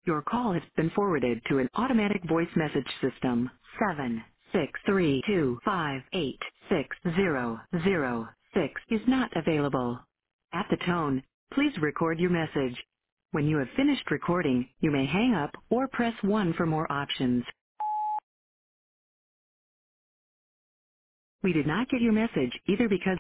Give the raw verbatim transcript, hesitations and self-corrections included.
Your call has been forwarded to an automatic voice message system. Seven six three two five eight six zero zero six is not available. At the tone, please record your message. When you have finished recording, you may hang up or press one for more options. We did not get your message either because